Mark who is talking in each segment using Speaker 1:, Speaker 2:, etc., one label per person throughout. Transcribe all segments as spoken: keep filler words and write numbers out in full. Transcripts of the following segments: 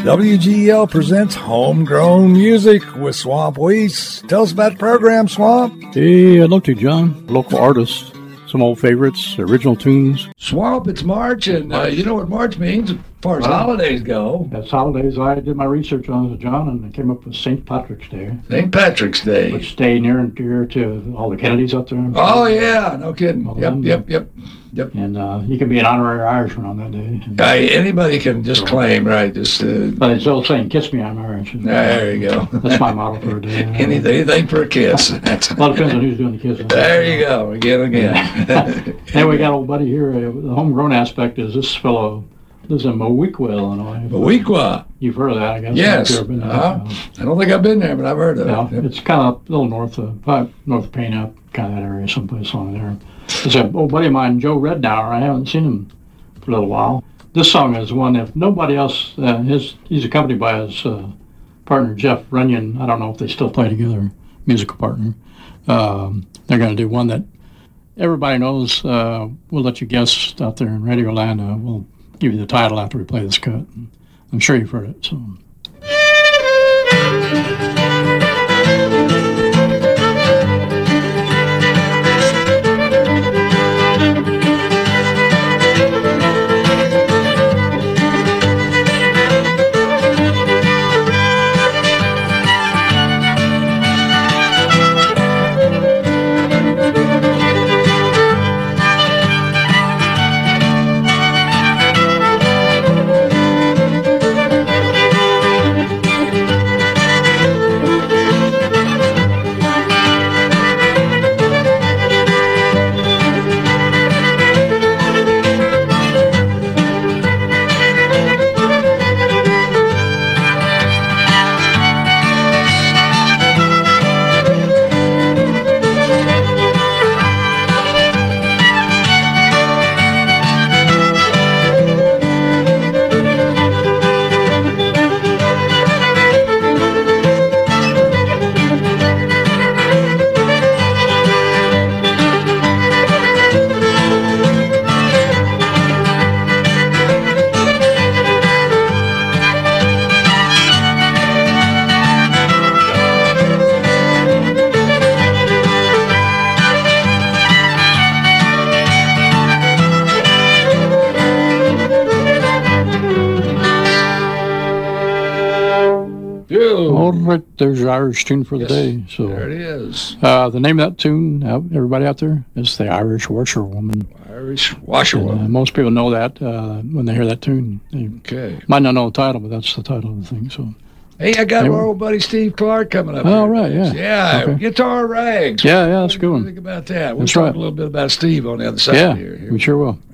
Speaker 1: W G E L presents Homegrown Music with Swamp Weiss. Tell us about the program, Swamp.
Speaker 2: Hey, I'd love to, John. Local artists, some old favorites, original tunes.
Speaker 1: Swamp, it's March, and uh, you know what March means as far as well, holidays go.
Speaker 2: That's holidays. I did my research on it, John, and I came up with Saint Patrick's Day.
Speaker 1: Saint Patrick's Day.
Speaker 2: Which stay near and dear to all the Kennedys up there.
Speaker 1: Oh, yeah, no kidding.
Speaker 2: All
Speaker 1: Yep,
Speaker 2: them.
Speaker 1: yep, yep, yep.
Speaker 2: And uh, you can be an honorary Irishman on that day.
Speaker 1: Uh, anybody can just claim, right? Just. Uh,
Speaker 2: but it's old saying, "Kiss me, I'm Irish."
Speaker 1: There you go.
Speaker 2: That's my motto for a day.
Speaker 1: anything, anything for a kiss.
Speaker 2: Well, it depends on who's doing the kissing.
Speaker 1: There you go. Again, again.
Speaker 2: Hey, we got old buddy here. Uh, the homegrown aspect is this fellow lives in Moweaqua, Illinois.
Speaker 1: Moweaqua.
Speaker 2: You've heard of that, I guess.
Speaker 1: Yes.
Speaker 2: Been there.
Speaker 1: Uh-huh. I don't think I've been there, but I've heard of
Speaker 2: yeah,
Speaker 1: it. Yep.
Speaker 2: It's kind of a little north of, probably north of Pana, kind of that area, someplace along there. There's an old buddy of mine, Joe Rednauer. I haven't seen him for a little while. This song is one, if nobody else, uh, his, he's accompanied by his uh, partner, Jeff Runyon. I don't know if they still play together, musical partner. Um, they're going to do one that everybody knows. Uh, we'll let you guess out there in Radio Land. Uh, we'll give you the title after we play this cut. I'm sure you've heard it. So. There's your Irish tune for the
Speaker 1: yes,
Speaker 2: day. So
Speaker 1: there it is.
Speaker 2: Uh, the name of that tune, uh, everybody out there, is the Irish Washerwoman.
Speaker 1: Irish Washerwoman.
Speaker 2: Uh, most people know that uh, when they hear that tune. They
Speaker 1: okay.
Speaker 2: might not know the title, but that's the title of the thing. So.
Speaker 1: Hey, I got
Speaker 2: anyway.
Speaker 1: our old buddy Steve Clark coming up.
Speaker 2: Oh,
Speaker 1: here.
Speaker 2: right, yeah.
Speaker 1: Yeah,
Speaker 2: okay.
Speaker 1: Guitar Rags.
Speaker 2: Yeah, yeah, that's a good one.
Speaker 1: Think about that. We'll
Speaker 2: that's
Speaker 1: talk
Speaker 2: right.
Speaker 1: a little bit about Steve on the other side
Speaker 2: yeah,
Speaker 1: here. here.
Speaker 2: we sure will.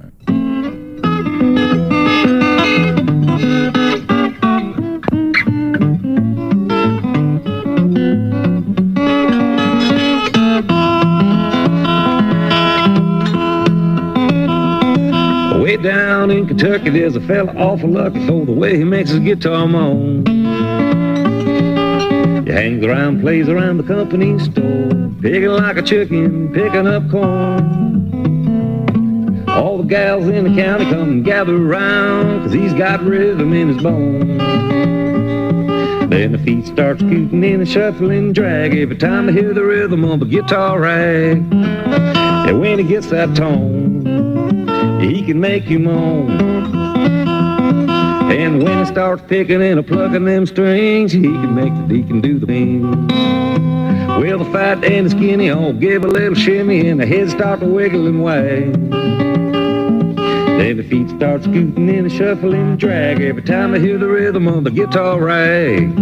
Speaker 3: Way down in Kentucky, there's a fella awful lucky for the way he makes his guitar moan. He hangs around, plays around the company store, picking like a chicken, picking up corn. All the gals in the county come and gather around, 'cause he's got rhythm in his bones. Then the feet start scooting in a shuffling drag every time they hear the rhythm of a guitar rag. And when he gets that tone, he can make you moan. And when he starts picking and a plucking them strings, he can make the deacon do the thing. Well, the fat and the skinny all give a little shimmy, and the heads start to wiggle and wag. Then the feet start scooting in a shuffling drag every time they hear the rhythm of the guitar rag.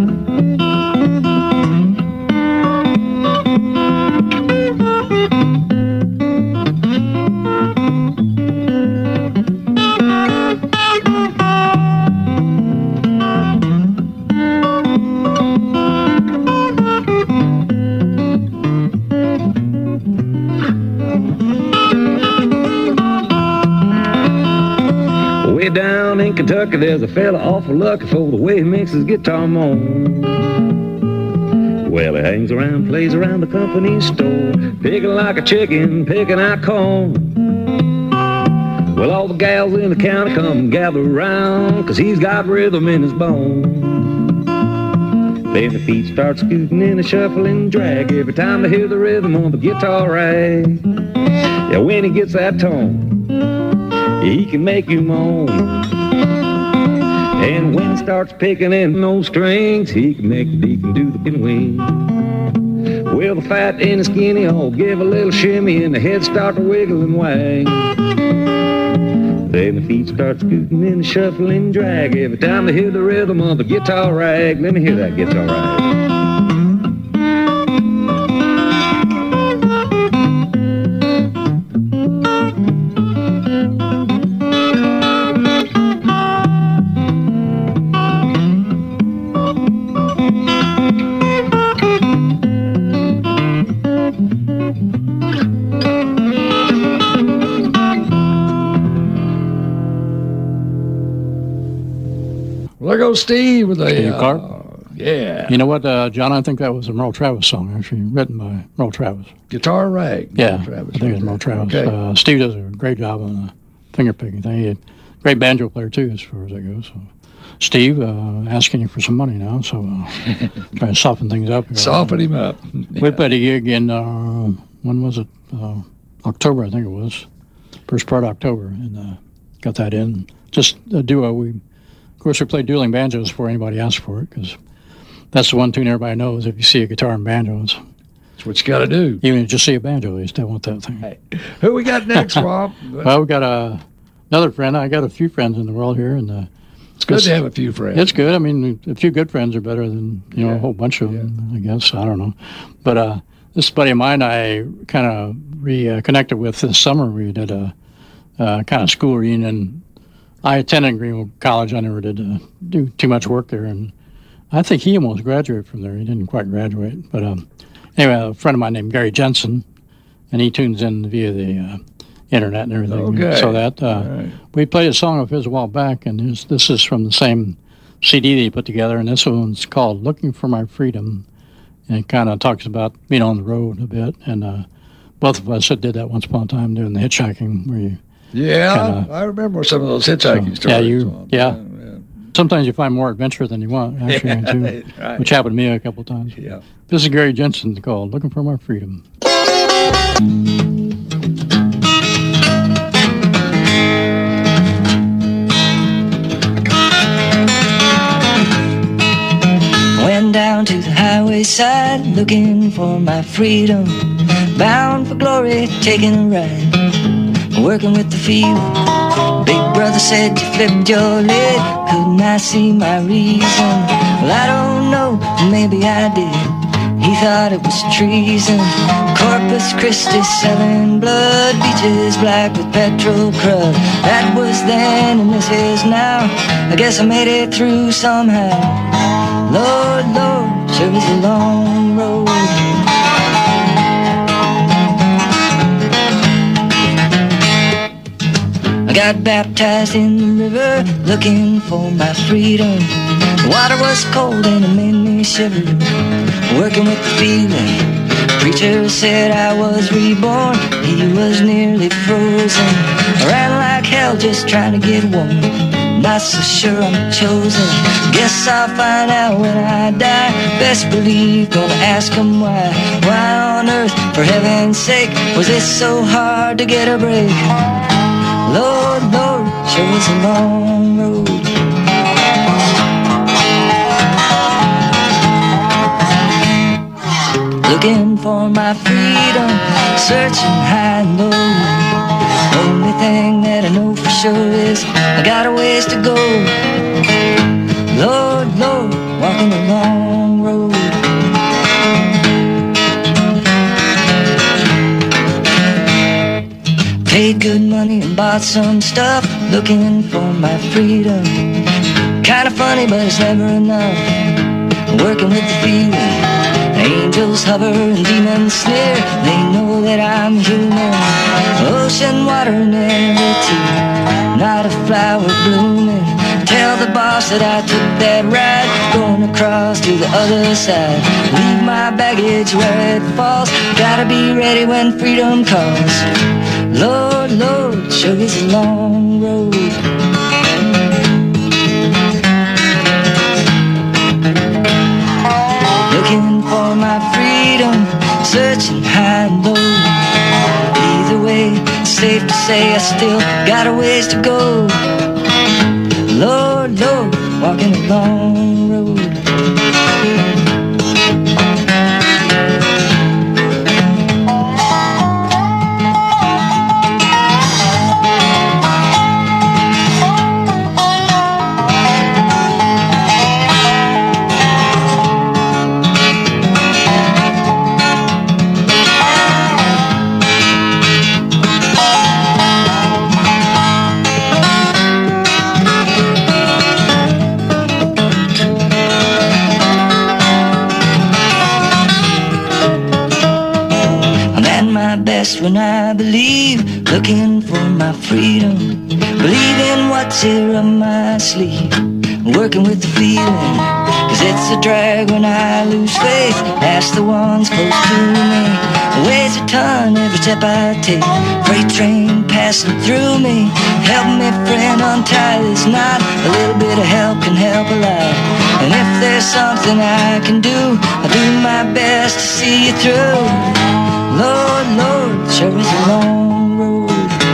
Speaker 3: Down in Kentucky, there's a fella awful lucky for the way he makes his guitar moan. Well, he hangs around, plays around the company store, picking like a chicken, picking out corn. Well, all the gals in the county come and gather around, 'cause he's got rhythm in his bones. Then the feet start scooting in a shuffling drag every time they hear the rhythm on the guitar rag. Yeah, when he gets that tone, he can make you moan. And when he starts picking in those strings, he can make the deacon do the wing. Well, the fat and the skinny all give a little shimmy, and the heads start to wiggle and wag. Then the feet start scooting in a shuffling drag every time they hear the rhythm of the guitar rag. Let me hear that guitar rag.
Speaker 1: There goes Steve with a
Speaker 2: Steve Clark.
Speaker 1: Uh, yeah.
Speaker 2: You know what, uh, John? I think that was a Merle Travis song, actually, written by Merle Travis.
Speaker 1: Guitar rag.
Speaker 2: Yeah,
Speaker 1: Merle Travis.
Speaker 2: I think it's Merle Travis.
Speaker 1: Okay.
Speaker 2: Uh, Steve does a great job on the finger picking thing. He's a great banjo player, too, as far as that goes. So, Steve, uh, asking you for some money now, so uh, trying to soften things up. Here.
Speaker 1: Soften him up.
Speaker 2: Yeah. We played a gig in, uh, when was it? Uh, October, I think it was. First part of October, and uh, got that in. Just a duo. We Of course, we play dueling banjos before anybody asks for it, because that's the one tune everybody knows. If you see a guitar and banjos,
Speaker 1: that's what you got to do.
Speaker 2: Even if you just see a banjo, they still want that thing.
Speaker 1: Hey, who we got next, Rob?
Speaker 2: Well, we got a, another friend. I got a few friends in the world here, and uh,
Speaker 1: it's good to have a few friends.
Speaker 2: It's good. I mean, a few good friends are better than you know
Speaker 1: yeah.
Speaker 2: a whole bunch of
Speaker 1: yeah.
Speaker 2: them. I guess I don't know, but uh, this buddy of mine I kind of reconnected with this summer. We did a uh, kind of school reunion. I attended Greenwood College. I never did uh, do too much work there, and I think he almost graduated from there. He didn't quite graduate, but um, anyway, a friend of mine named Gary Jensen, and he tunes in via the uh, internet and everything.
Speaker 1: Okay.
Speaker 2: So that uh,
Speaker 1: right.
Speaker 2: we played a song of his a while back, and his, this is from the same C D that he put together, and this one's called "Looking for My Freedom," and it kind of talks about being on the road a bit, and uh, both of us did that once upon a time doing the hitchhiking, where you.
Speaker 1: Yeah,
Speaker 2: kinda,
Speaker 1: I remember some of those hitchhiking
Speaker 2: so,
Speaker 1: stories.
Speaker 2: Yeah, you,
Speaker 1: so,
Speaker 2: yeah.
Speaker 1: yeah, yeah.
Speaker 2: Sometimes you find more adventure than you want, actually,
Speaker 1: yeah,
Speaker 2: too,
Speaker 1: right.
Speaker 2: which happened to me a couple of times.
Speaker 1: Yeah.
Speaker 2: This is Gary Jensen called "Looking for My Freedom."
Speaker 4: Went down to the highway side, looking for my freedom. Bound for glory, taking a ride, working with the field. Big brother said you flipped your lid. Couldn't I see my reason? Well, I don't know, maybe I did. He thought it was treason. Corpus Christi selling blood, beaches black with petrol crud. That was then and this is now. I guess I made it through somehow. Lord, Lord, sure was a long road. I got baptized in the river, looking for my freedom. The water was cold and it made me shiver, working with the feeling. Preacher said I was reborn, he was nearly frozen. I ran like hell just trying to get warm, not so sure I'm chosen. Guess I'll find out when I die. Best believe gonna ask him why. Why on earth, for heaven's sake, was it so hard to get a break? Lord, Lord, sure was a long road. Looking for my freedom, searching high and low. Only thing that I know for sure is I got a ways to go. Lord, Lord, walking a long road. Paid good money and bought some stuff, looking for my freedom. Kinda funny, but it's never enough. Working with the feeling. Angels hover and demons sneer. They know that I'm human. Ocean water and every tear, not a flower blooming. Tell the boss that I took that ride, going across to the other side. Leave my baggage where it falls. Gotta be ready when freedom calls. Lord, Lord, sure sure is a long road. Looking for my freedom, searching high and low. Either way, it's safe to say I still got a ways to go. Lord, Lord, walking a long road. When I believe, looking for my freedom, believing what's here up my sleeve, working with the feeling, cause it's a drag when I lose faith. Ask the ones close to me, weighs a ton every step I take, freight train passing through me. Help me friend untie this knot, a little bit of help can help a lot. And if there's something I can do, I'll do my best to see you through. Lord, Lord, sure is a long road.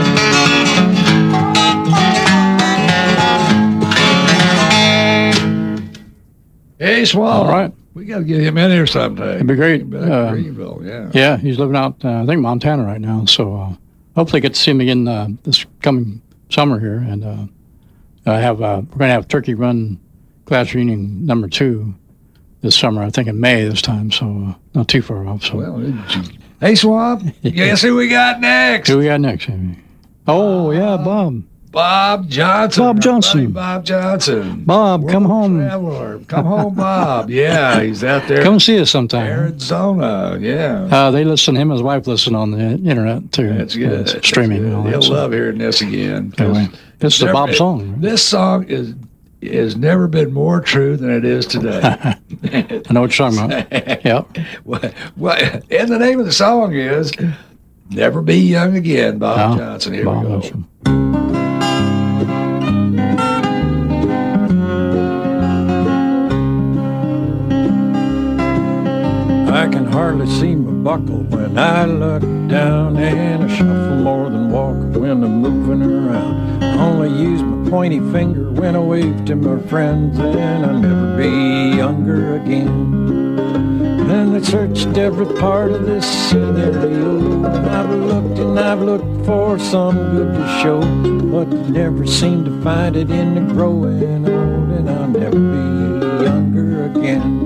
Speaker 1: Hey, Swab.
Speaker 2: All right.
Speaker 1: We got to get him in here sometime.
Speaker 2: It'd be great.
Speaker 1: Back
Speaker 2: Uh,
Speaker 1: in Greenville, yeah.
Speaker 2: Yeah, he's living out, uh, I think, Montana right now. So uh, hopefully get to see him again uh, this coming summer here. And uh, I have uh, we're going to have Turkey Run class reunion number two this summer, I think in May this time. So uh, not too far off. So.
Speaker 1: Well, hey, Swab, guess who we got next?
Speaker 2: Who we got next, Amy? Oh, yeah, Bob.
Speaker 1: Bob Johnson.
Speaker 2: Bob Johnson.
Speaker 1: Bob Johnson.
Speaker 2: Bob,
Speaker 1: World
Speaker 2: come home.
Speaker 1: Traveler. Come home, Bob. Yeah, he's out there.
Speaker 2: Come see us sometime.
Speaker 1: Arizona, yeah.
Speaker 2: Uh, they listen, him and his wife listen on the internet, too.
Speaker 1: That's good.
Speaker 2: It's
Speaker 1: That's
Speaker 2: streaming
Speaker 1: good.
Speaker 2: and all that.
Speaker 1: He'll
Speaker 2: so.
Speaker 1: love hearing this again.
Speaker 2: Anyway, this is a Bob song. Right?
Speaker 1: This song is has never been more true than it is today.
Speaker 2: I know what you're talking about. Yeah.
Speaker 1: What, what, and the name of the song is Never Be Young Again, Bob
Speaker 2: Oh,
Speaker 1: Johnson. Here
Speaker 2: Bob
Speaker 1: we go.
Speaker 2: Johnson.
Speaker 5: I can hardly see my buckle when I look down, and I shuffle more than walk when I'm moving around. I only use my pointy finger when I wave to my friends, and I'll never be younger again. And I searched every part of this scenario, and I've looked and I've looked for some good to show, but never seem to find it in the growing old, and I'll never be younger again.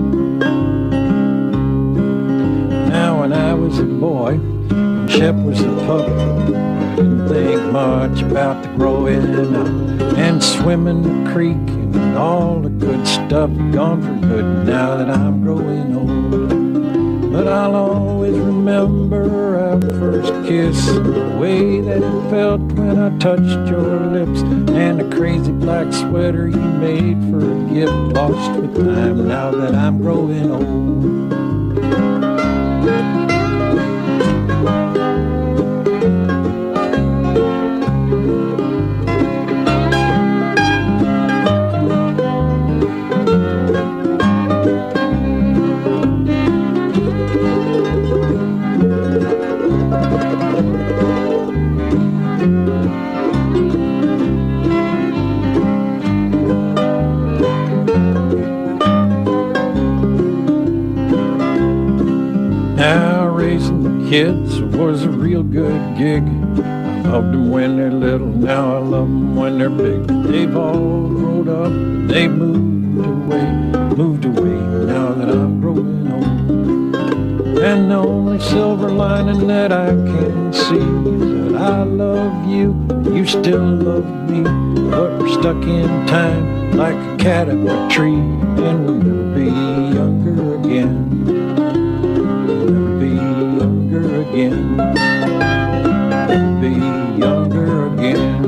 Speaker 5: Now when I was a boy, and Shep was a pup, I didn't think much about the growing up and swimming the creek and all the good stuff gone for good now that I'm growing old. But I'll always remember our first kiss, the way that it felt when I touched your lips, and the crazy black sweater you made for a gift, lost with time now that I'm growing old. Now raising the kids was a real good gig. I loved them when they're little, now I love them when they're big. They've all grown up, they moved away, moved away now that I'm growing old. And the only silver lining that I can see is that I love you, you still love me, but we're stuck in time like a cat up a tree, and we'll never be younger again. Again, be younger again.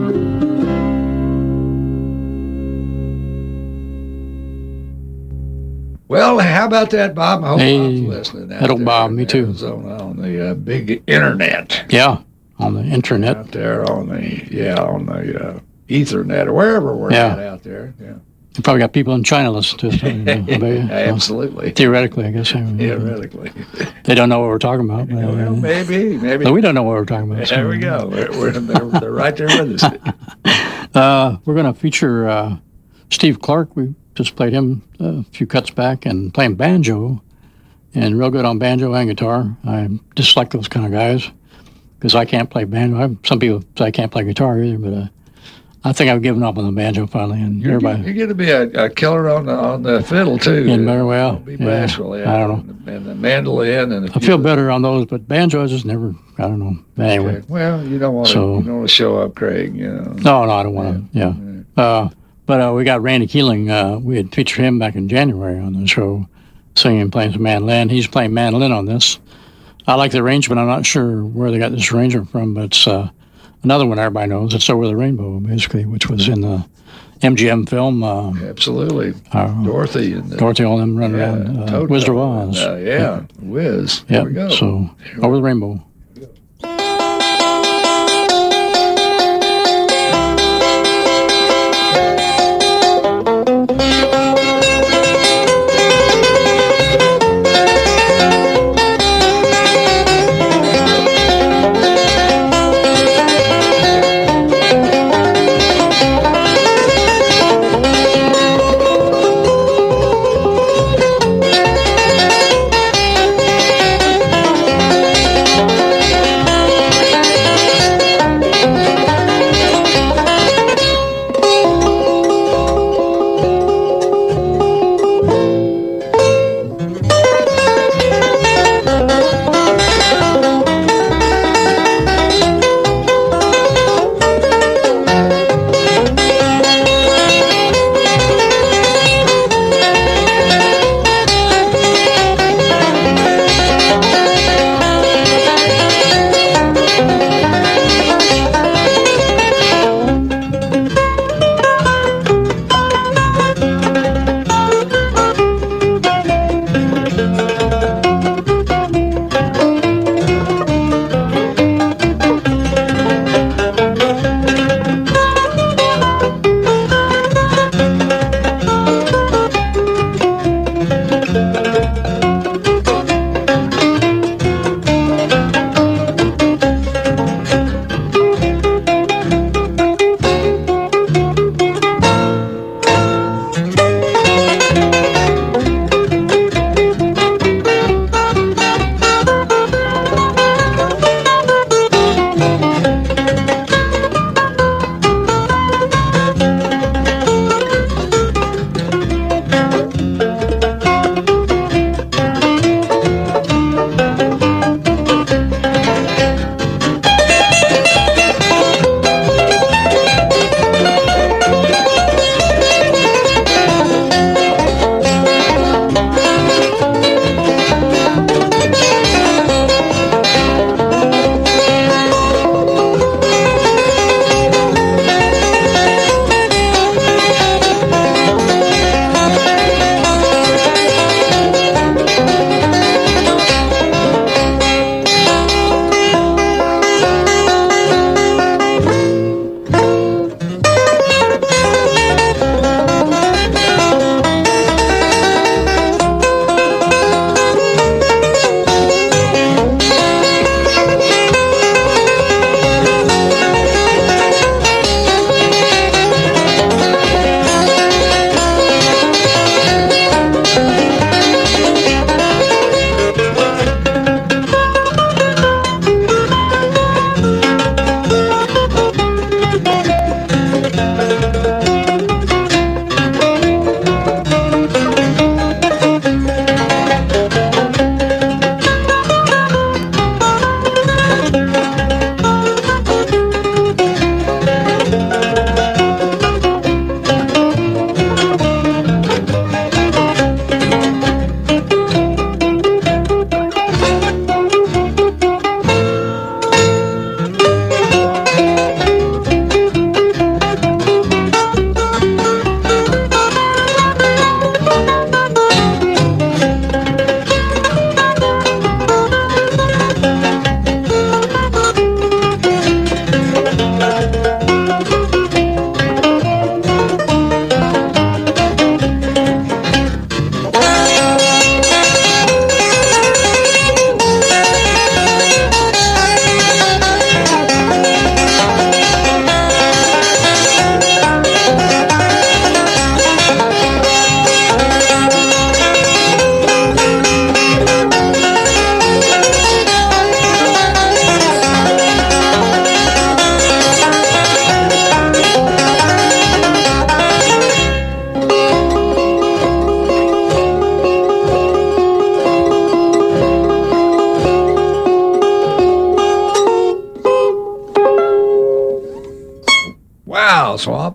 Speaker 1: Well, how about that, Bob? I hope
Speaker 2: Hey,
Speaker 1: Bob's listening. out
Speaker 2: that'll
Speaker 1: there
Speaker 2: Bob,
Speaker 1: in
Speaker 2: me too.
Speaker 1: Arizona on the uh, big internet.
Speaker 2: Yeah. on the internet.
Speaker 1: Out there on the, yeah, on the uh, Ethernet or wherever we're
Speaker 2: Yeah.
Speaker 1: at out there. Yeah.
Speaker 2: You probably got people in China listening to us. You know,
Speaker 1: Absolutely.
Speaker 2: theoretically, I guess.
Speaker 1: Theoretically.
Speaker 2: They don't know what we're talking about. But,
Speaker 1: Well, maybe, maybe.
Speaker 2: but we don't know what we're talking about.
Speaker 1: There
Speaker 2: so.
Speaker 1: we go. We're, we're, they're, they're right there with us.
Speaker 2: Uh, we're going to feature uh, Steve Clark. We just played him a few cuts back and playing banjo, and real good on banjo and guitar. I dislike those kind of guys because I can't play banjo. I, some people say I can't play guitar either, but uh, I think I've given up on the banjo finally. And
Speaker 1: You're,
Speaker 2: everybody,
Speaker 1: you're going to be a, a killer on the on the fiddle too.
Speaker 2: Yeah, very well.
Speaker 1: Don't be
Speaker 2: Yeah.
Speaker 1: bashful. Yeah.
Speaker 2: I don't know.
Speaker 1: And the, and the mandolin and. A
Speaker 2: I
Speaker 1: few
Speaker 2: feel
Speaker 1: of the-
Speaker 2: better on those, but banjo I just never. I don't know. Anyway,
Speaker 1: Okay. Well, you don't want to.
Speaker 2: So-
Speaker 1: you don't want to show up, Craig. You know.
Speaker 2: no, no, I don't want to. Yeah, uh, but uh, we got Randy Keeling. Uh, we had featured him back in January on the show, singing and playing some mandolin. He's playing mandolin on this. I like the arrangement. I'm not sure where they got this arrangement from, but it's uh, another one everybody knows. It's Over the Rainbow, basically, which was in the M G M film. Uh,
Speaker 1: Absolutely.
Speaker 2: uh,
Speaker 1: Dorothy and the,
Speaker 2: Dorothy, all them running
Speaker 1: yeah,
Speaker 2: around. Uh,
Speaker 1: Toto
Speaker 2: Wizard of
Speaker 1: and,
Speaker 2: Oz.
Speaker 1: Uh, yeah, Wiz. Here
Speaker 2: Yeah.
Speaker 1: we go.
Speaker 2: So Over the Rainbow.
Speaker 6: Thank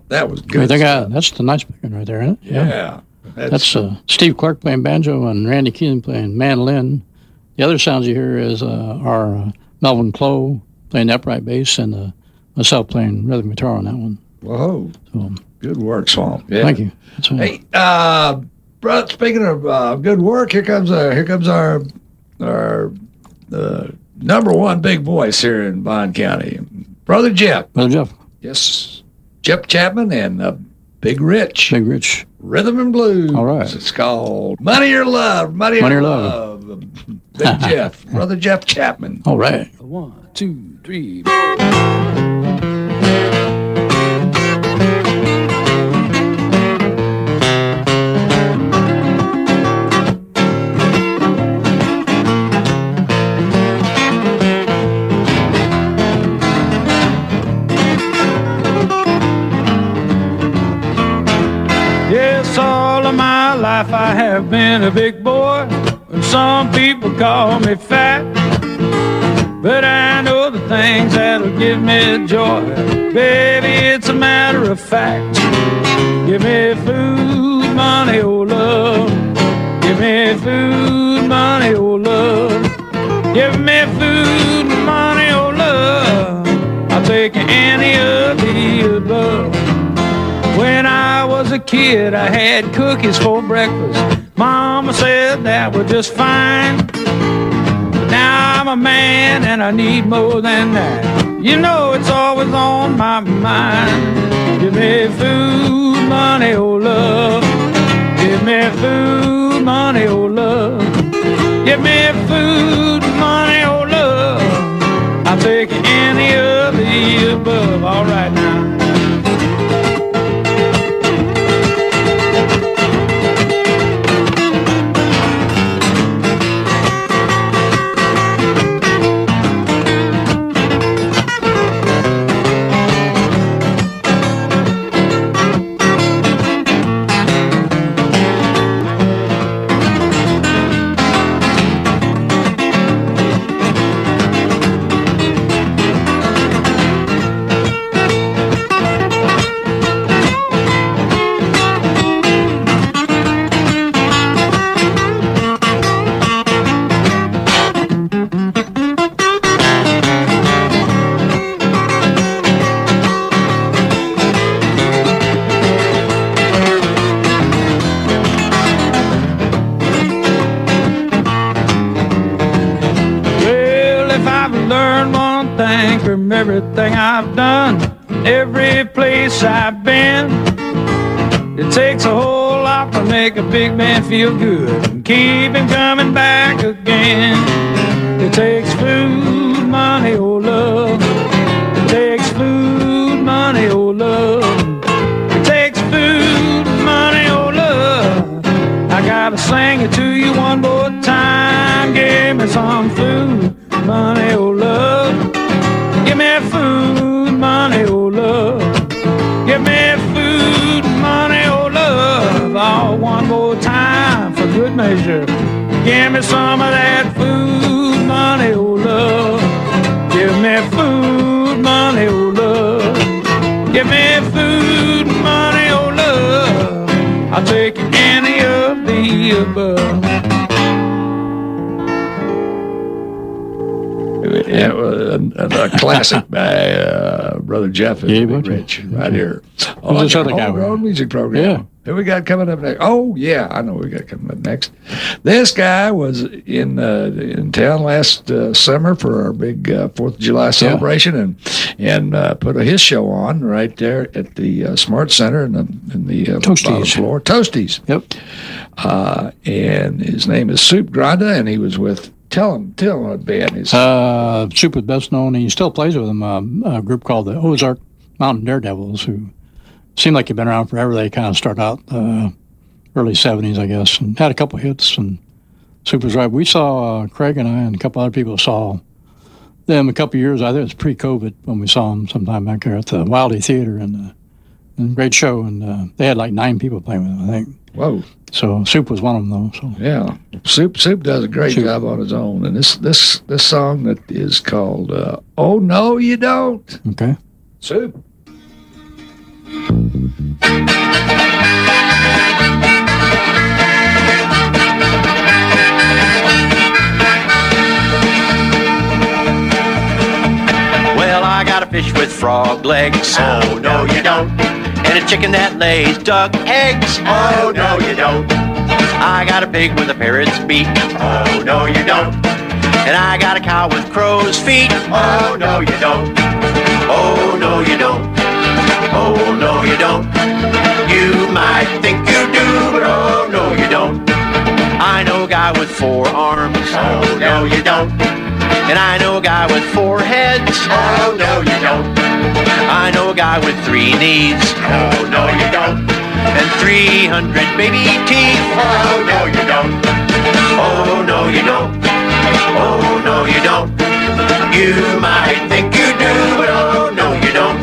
Speaker 1: that was good.
Speaker 2: I think I, that's the nice picking right there, isn't it?
Speaker 1: Yeah. yeah
Speaker 2: that's that's uh, Steve Clark playing banjo and Randy Keelan playing mandolin. The other sounds you hear is uh, are uh, Melvin Clough playing upright bass and uh, myself playing rhythm guitar on that one.
Speaker 1: Whoa. So, good work, Swamp. Yeah.
Speaker 2: Thank you.
Speaker 1: Hey, uh, bro, speaking of uh, good work, here comes uh, here comes our our uh, number one big voice here in Bond County, Brother Jeff.
Speaker 2: Brother Jeff.
Speaker 1: Yes, Jeff Chapman and uh, Big Rich.
Speaker 2: Big Rich.
Speaker 1: Rhythm and Blues.
Speaker 2: All right.
Speaker 1: It's called Money or Love. Money,
Speaker 2: Money
Speaker 1: or
Speaker 2: or
Speaker 1: Love. love. Big Jeff, Brother Jeff Chapman.
Speaker 2: All right.
Speaker 5: One, two, three. Life I have been a big boy, and some people call me fat, but I know the things that'll give me joy. Baby, it's a matter of fact. Give me food, money, oh love. Give me food, money, oh love. Give me food, money, oh love. I'll take any of the above. When I was a kid, I had cookies for breakfast. Mama said that was just fine. But now I'm a man and I need more than that. You know it's always on my mind. Give me food, money, oh love. Give me food, money, oh love. Give me food, money, oh love. I'll take any of the above. All right now. Everything I've done, every place I've been, it takes a whole lot to make a big man feel good and keep him coming back again. It takes food, money, oh love. It takes food, money, oh love. It takes food, money, oh love. I gotta sing it to you one more time. Give me some food, money, oh love. Give me food, money, oh love. Give me food, money, oh love. All one more time for good measure. Give me some of that food, money, oh love. Give me food, money, oh love. Give me food, money, oh love. I'll take any of the above.
Speaker 1: Yeah, a, a classic by uh, Brother Jeff and
Speaker 2: yeah,
Speaker 1: Big Rich right here.
Speaker 2: Oh, this other guy.
Speaker 1: Homegrown music program.
Speaker 2: Yeah.
Speaker 1: Who we got coming up next? Oh, yeah, I know we got coming up next. This guy was in uh, in town last uh, summer for our big uh, Fourth of July celebration, yeah. and and uh, put a, his show on right there at the uh, Smart Center in the in the uh,
Speaker 2: Toasties
Speaker 1: floor. Toasties.
Speaker 2: Yep.
Speaker 1: Uh, and his name is Soup Granda, and he was with. Tell him, tell him what band is.
Speaker 2: Uh, Soup is best known, and he still plays with them. Um, a group called the Ozark Mountain Daredevils, who seem like they've been around forever. They kind of started out uh, early seventies, I guess, and had a couple hits. And Soup was right. We saw uh, Craig and I and a couple other people saw them a couple years. I think it was pre-COVID when we saw them sometime back there at the Wildy Theater, and, uh, and great show. And uh, they had like nine people playing with them, I think.
Speaker 1: Whoa.
Speaker 2: So Soup was one of them, though. So
Speaker 1: yeah, Soup Soup does a great
Speaker 2: Soup.
Speaker 1: job on his own, and this this this song that is called uh, "Oh No You Don't."
Speaker 2: Okay.
Speaker 1: Soup.
Speaker 6: Well, I got a fish with frog legs. Oh, no, you don't. And a chicken that lays duck eggs. Oh, no, you don't. I got a pig with a parrot's beak. Oh, no, you don't. And I got a cow with crow's feet. Oh, no, you don't. Oh, no, you don't. Oh, no, you don't. You might think you do, but oh, no, you don't. I know a guy with four arms. Oh, no, you don't. And I know a guy with four heads. Oh, no, you don't. I know a guy with three knees. Oh, no, you don't. And three hundred baby teeth. Oh, no, you don't. Oh, no, you don't. Oh, no, you don't. You might think you do, but oh, no, you don't.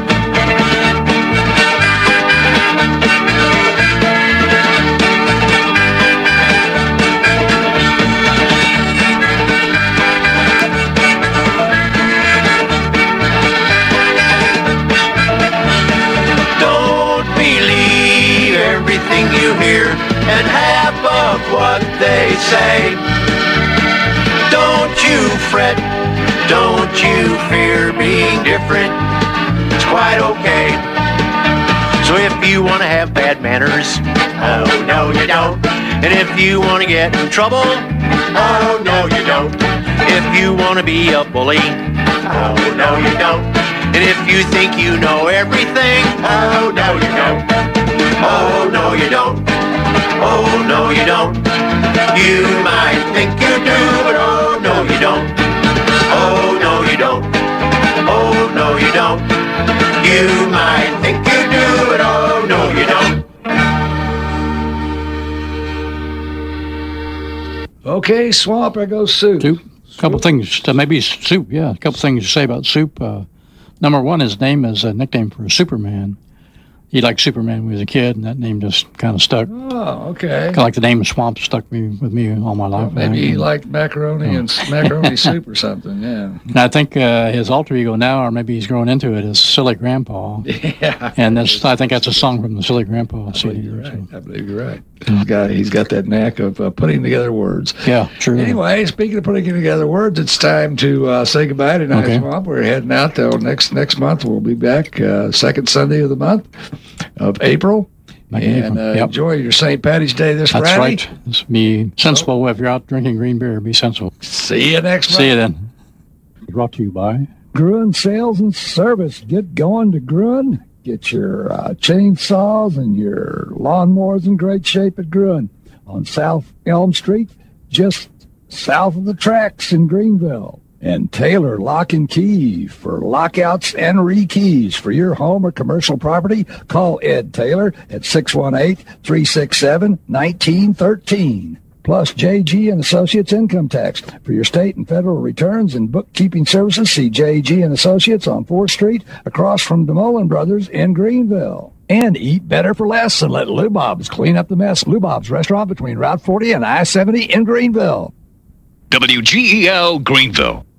Speaker 6: Everything you hear and half of what they say. Don't you fret, don't you fear being different. It's quite okay. So if you want to have bad manners, oh no you don't. And if you want to get in trouble, oh no you don't. If you want to be a bully, oh no you don't. And if you think you know everything, oh no you don't. Oh, no, you don't. Oh, no, you don't. You might think you do, but oh, no, you don't. Oh, no, you don't. Oh, no, you don't. You might think you do, but oh, no, you don't.
Speaker 1: Okay, Swamp, I go Soup.
Speaker 2: Soup. A couple things, to maybe Soup, yeah. A couple things to say about Soup. Uh, number one, his name is a nickname for Superman. He liked Superman when he was a kid, and that name just kind of stuck.
Speaker 1: Oh, okay.
Speaker 2: Kind of like the name Swamp stuck me with me all my life.
Speaker 1: Well, maybe he liked macaroni oh. and macaroni soup or something, yeah.
Speaker 2: And I think uh, his alter ego now, or maybe he's grown into it, is Silly Grandpa.
Speaker 1: Yeah.
Speaker 2: And that's, I think that's a song from the Silly Grandpa
Speaker 1: I
Speaker 2: C D.
Speaker 1: Believe you're right.
Speaker 2: So.
Speaker 1: I believe you're right. He's got, he's got that knack of uh, putting together words.
Speaker 2: Yeah, true.
Speaker 1: Anyway, speaking of putting together words, it's time to uh, say goodbye tonight,
Speaker 2: okay.
Speaker 1: Swamp. We're heading out till next next month. We'll be back uh, second Sunday of the month of April. And uh,
Speaker 2: yep.
Speaker 1: enjoy your Saint Patty's Day this
Speaker 2: That's
Speaker 1: Friday.
Speaker 2: That's right. Be sensible. So, if you're out drinking green beer, be sensible.
Speaker 1: See you next month.
Speaker 2: See you then. Brought to you by
Speaker 7: Gruen Sales and Service. Get going to Gruen. Get your uh, chainsaws and your lawnmowers in great shape at Gruen on South Elm Street, just south of the tracks in Greenville. And Taylor Lock and Key for lockouts and rekeys for your home or commercial property. Call Ed Taylor at six one eight, three six seven, one nine one three. Plus J G and Associates Income Tax. For your state and federal returns and bookkeeping services, see J G and Associates on fourth Street across from DeMolin Brothers in Greenville. And eat better for less and let Lou Bob's clean up the mess. Lou Bob's restaurant between Route forty and I seventy in Greenville.
Speaker 8: W G E L Greenville.